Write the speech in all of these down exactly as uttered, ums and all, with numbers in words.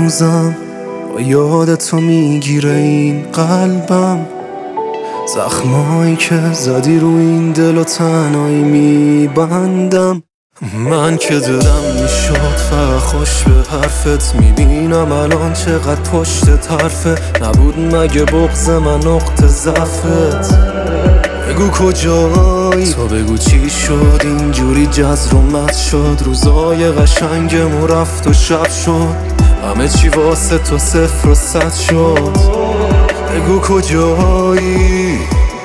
هنوزم با یاد تو میگیره این قلبم، زخمایی که زدی رو این دل و تنهایی میبندم. من که دلم میشد فقط خوش به حرفت، میبینم الان چقدر پشت طرفه. نبود مگه بغض من نقطه ضعفت؟ بگو کجایی، تو بگو چی شد اینجوری جزر و مد شد. روزای قشنگمون رفت و شب شد، همه چی واسه تو صفر و صد شد. بگو کجایی،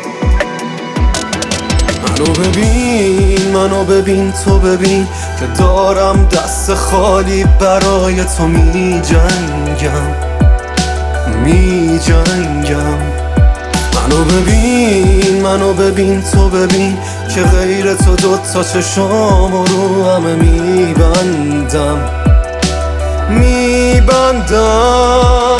منو ببین منو ببین تو ببین که دارم دست خالی برای تو می جنگم می جنگم. منو ببین منو ببین تو ببین که غیر تو دوتا چشام رو همه می بندم می بندم.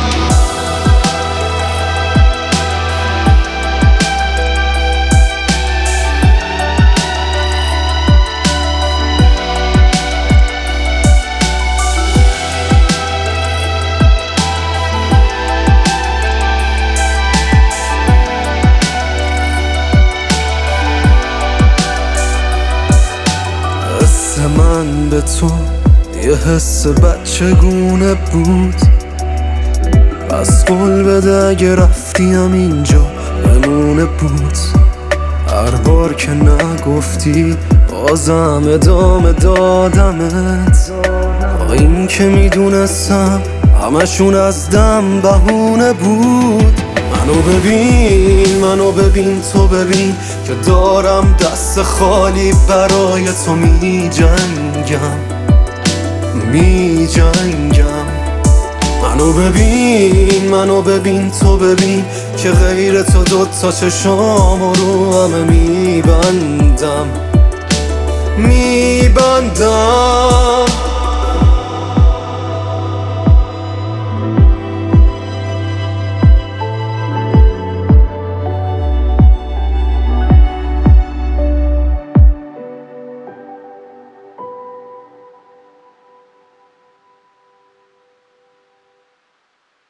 من به تو یه حس بچگونه بود، پس قول بده اگه رفتیم اینجا بمونه بود. هر بار که نگفتی بازم ادامه دادمت، با این که میدونستم همشون از دم بهونه بود. منو ببین منو ببین تو ببین که دارم دست خالی برای تو می جنگم می جنگم. منو ببین منو ببین تو ببین که غیر تو دوتا چشام رو همه می بندم می بندم.